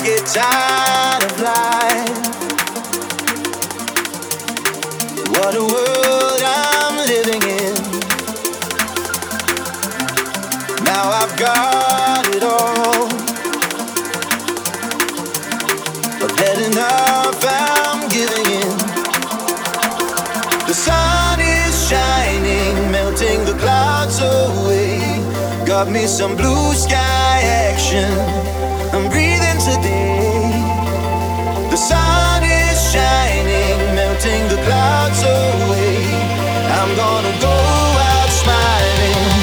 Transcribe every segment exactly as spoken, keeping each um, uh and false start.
get tired of life. What a world I'm living in. Now I've got it all. I've had enough, I'm giving in. The sun is shining, melting the clouds away. Got me some blue sky action, I'm breathing today. The sun is shining, melting the clouds away. I'm gonna go out smiling.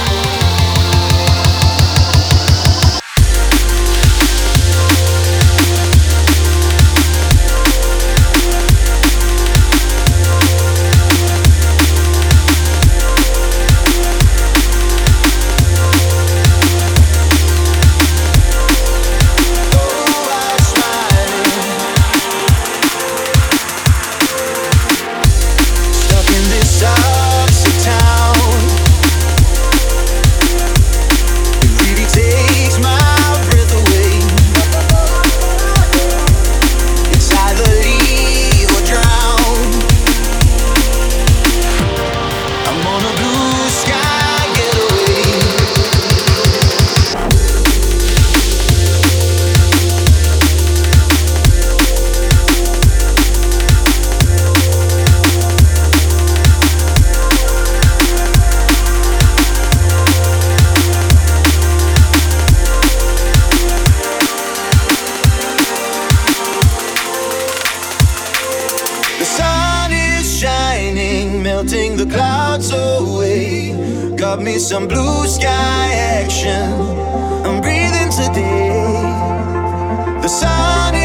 Melting the clouds away. Got me some blue sky action, I'm breathing today. The sun